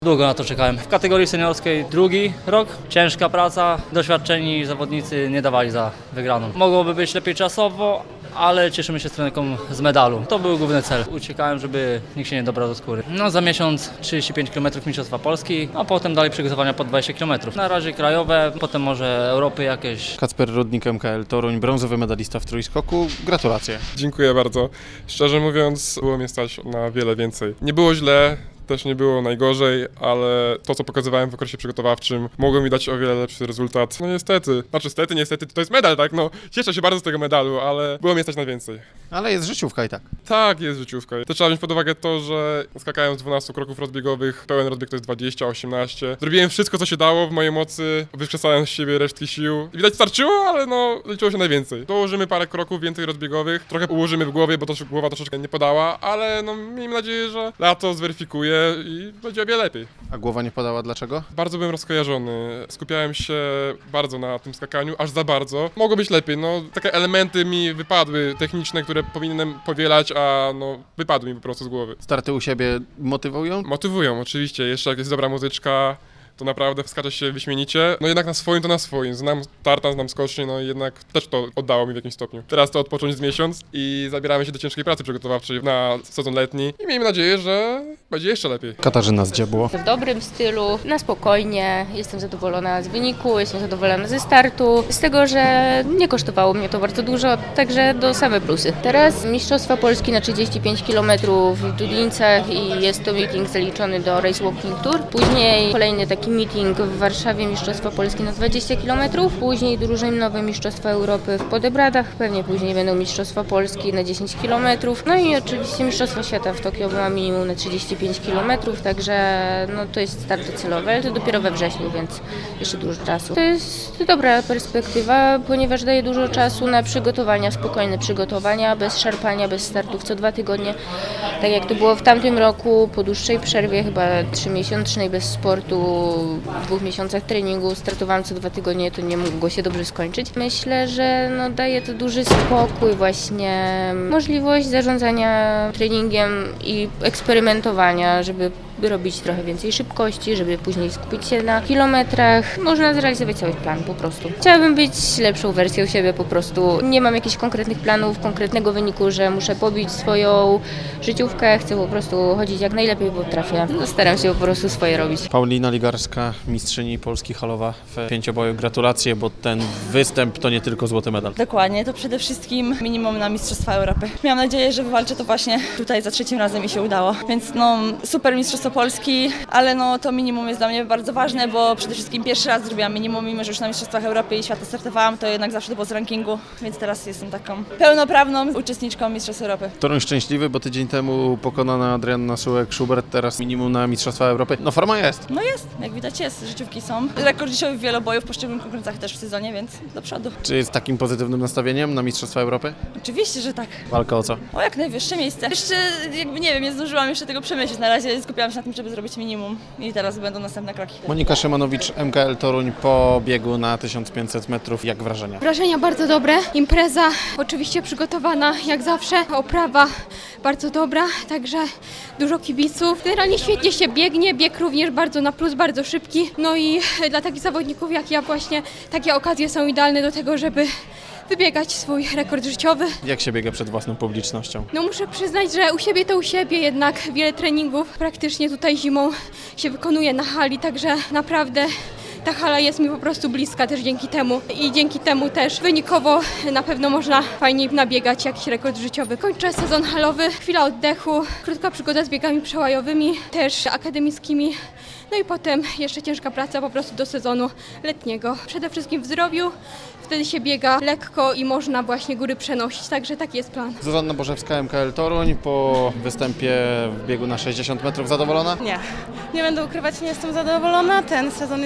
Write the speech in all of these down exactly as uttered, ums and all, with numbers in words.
Długo na to czekałem. W kategorii seniorskiej drugi rok, ciężka praca, doświadczeni zawodnicy nie dawali za wygraną. Mogłoby być lepiej czasowo, ale cieszymy się z trenerką z medalu. To był główny cel. Uciekałem, żeby nikt się nie dobrał do skóry. No za miesiąc trzydzieści pięć kilometrów Mistrzostwa Polski, a potem dalej przygotowania po dwadzieścia kilometrów. Na razie krajowe, potem może Europy jakieś. Kacper Rudnik, M K L Toruń, brązowy medalista w trójskoku. Gratulacje. Dziękuję bardzo. Szczerze mówiąc, było mnie stać na wiele więcej. Nie było źle. Też nie było najgorzej, ale to, co pokazywałem w okresie przygotowawczym, mogło mi dać o wiele lepszy rezultat. No niestety, znaczy niestety, niestety, to jest medal, tak? No, cieszę się bardzo z tego medalu, ale było mnie stać na więcej. Ale jest życiówka i tak. Tak, jest życiówka. To trzeba wziąć pod uwagę to, że skakałem z dwunastu kroków rozbiegowych, pełen rozbieg to jest dwadzieścia, osiemnaście. Zrobiłem wszystko, co się dało w mojej mocy, wykrzesałem z siebie resztki sił. I widać starczyło, ale no, liczyło się najwięcej. Dołożymy parę kroków więcej rozbiegowych, trochę ułożymy w głowie, bo to głowa troszeczkę nie podała, ale no, miejmy nadzieję, że lato zweryfikuje i będzie o wiele lepiej. A głowa nie podała dlaczego? Bardzo byłem rozkojarzony. Skupiałem się bardzo na tym skakaniu, aż za bardzo. Mogło być lepiej, no takie elementy mi wypadły techniczne, które powinienem powielać, a no wypadły mi po prostu z głowy. Starty u siebie motywują? Motywują oczywiście, jeszcze jak jest dobra muzyczka, to naprawdę skacze się wyśmienicie. No jednak na swoim to na swoim. Znam tartan, znam skocznie, no i jednak też to oddało mi w jakimś stopniu. Teraz to odpocząć z miesiąc i zabieramy się do ciężkiej pracy przygotowawczej na sezon letni i miejmy nadzieję, że będzie jeszcze lepiej. Katarzyna Zdziebło. W dobrym stylu, na spokojnie, jestem zadowolona z wyniku, jestem zadowolona ze startu, z tego, że nie kosztowało mnie to bardzo dużo, także do same plusy. Teraz Mistrzostwa Polski na trzydzieści pięć kilometrów w Dudlińcach i jest to meeting zaliczony do Race Walking Tour. Później kolejny taki meeting w Warszawie, Mistrzostwa Polski na dwadzieścia kilometrów, później drużynowe Mistrzostwa Europy w Podebradach, pewnie później będą Mistrzostwa Polski na dziesięć kilometrów, no i oczywiście Mistrzostwa Świata w Tokio ma minimum na trzydzieści pięć kilometrów, także no, to jest start docelowy, ale to dopiero we wrześniu, więc jeszcze dużo czasu. To jest dobra perspektywa, ponieważ daje dużo czasu na przygotowania, spokojne przygotowania, bez szarpania, bez startów co dwa tygodnie, tak jak to było w tamtym roku, po dłuższej przerwie, chyba trzymiesięcznej bez sportu, w dwóch miesiącach treningu, startowałam co dwa tygodnie, to nie mogło się dobrze skończyć. Myślę, że no, daje to duży spokój, właśnie możliwość zarządzania treningiem i eksperymentowania, żeby robić trochę więcej szybkości, żeby później skupić się na kilometrach. Można zrealizować cały plan po prostu. Chciałabym być lepszą wersją siebie po prostu. Nie mam jakichś konkretnych planów, konkretnego wyniku, że muszę pobić swoją życiówkę. Chcę po prostu chodzić jak najlepiej potrafię. No, staram się po prostu swoje robić. Paulina Ligarska, mistrzyni Polski halowa w pięcioboju. Gratulacje, bo ten występ to nie tylko złoty medal. Dokładnie, to przede wszystkim minimum na Mistrzostwa Europy. Miałam nadzieję, że wywalczę to właśnie tutaj za trzecim razem i się udało. Więc no super Mistrzostwo Polski, ale no to minimum jest dla mnie bardzo ważne, bo przede wszystkim pierwszy raz zrobiłam minimum, mimo że już na Mistrzostwach Europy i świata startowałam, to jednak zawsze to było z rankingu, więc teraz jestem taką pełnoprawną uczestniczką Mistrzostw Europy. Toruń szczęśliwy, bo tydzień temu pokonana Adrianna Sułek-Schubert, teraz minimum na Mistrzostwa Europy. No forma jest. No jest, jak widać jest, życiówki są. Rekord dzisiowy w wielobojów w poszczególnych konkurencjach też w sezonie, więc do przodu. Czy jest takim pozytywnym nastawieniem na Mistrzostwa Europy? Oczywiście, że tak. Walka o co? O jak najwyższe miejsce. Jeszcze jakby nie wiem, nie zdążyłam jeszcze tego przemyśleć. Na razie skupiałam się na tym, żeby zrobić minimum i teraz będą następne kroki. Monika Szymanowicz, M K L Toruń po biegu na tysiąc pięćset metrów. Jak wrażenia? Wrażenia bardzo dobre. Impreza oczywiście przygotowana jak zawsze. Oprawa bardzo dobra, także dużo kibiców. Generalnie świetnie się biegnie, bieg również bardzo na plus, bardzo szybki. No i dla takich zawodników jak ja właśnie takie okazje są idealne do tego, żeby wybiegać swój rekord życiowy. Jak się biega przed własną publicznością? No muszę przyznać, że u siebie to u siebie, jednak wiele treningów praktycznie tutaj zimą się wykonuje na hali, także naprawdę ta hala jest mi po prostu bliska też dzięki temu i dzięki temu też wynikowo na pewno można fajniej nabiegać jakiś rekord życiowy. Kończę sezon halowy, chwila oddechu, krótka przygoda z biegami przełajowymi, też akademickimi. No i potem jeszcze ciężka praca po prostu do sezonu letniego. Przede wszystkim w zdrowiu, wtedy się biega lekko i można właśnie góry przenosić, także taki jest plan. Zuzanna Bożewska, M K L Toruń, po występie w biegu na sześćdziesiąt metrów zadowolona? Nie, nie będę ukrywać, nie jestem zadowolona. Ten sezon jest bardzo ciężki.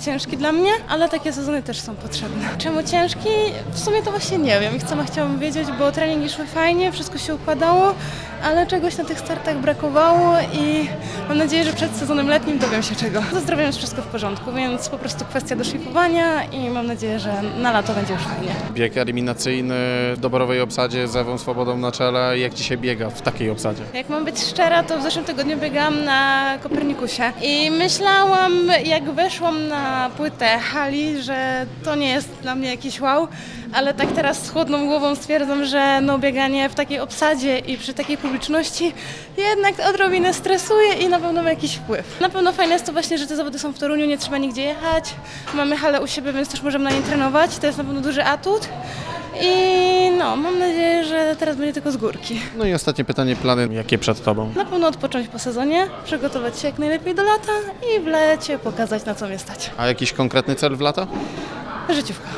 ciężki dla mnie, ale takie sezony też są potrzebne. Czemu ciężki? W sumie to właśnie nie wiem i sama chciałabym wiedzieć, bo treningi szły fajnie, wszystko się układało, ale czegoś na tych startach brakowało i mam nadzieję, że przed sezonem letnim dowiem się czego. Ze zdrowiem jest wszystko w porządku, więc po prostu kwestia doszlifowania i mam nadzieję, że na lato będzie już fajnie. Bieg eliminacyjny w doborowej obsadzie z Ewą Swobodą na czele. Jak dzisiaj biega w takiej obsadzie? Jak mam być szczera, to w zeszłym tygodniu biegałam na Kopernikusie i myślałam, jak weszłam na płytę hali, że to nie jest dla mnie jakiś wow, ale tak teraz z chłodną głową stwierdzam, że no bieganie w takiej obsadzie i przy takiej publiczności jednak odrobinę stresuje i na pewno ma jakiś wpływ. Na pewno fajne jest to właśnie, że te zawody są w Toruniu, nie trzeba nigdzie jechać, mamy halę u siebie, więc też możemy na niej trenować, to jest na pewno duży atut. I no, mam nadzieję, że teraz będzie tylko z górki. No i ostatnie pytanie, plany jakie przed Tobą? Na pewno odpocząć po sezonie, przygotować się jak najlepiej do lata i w lecie pokazać, na co mnie stać. A jakiś konkretny cel w lata? Życiówka.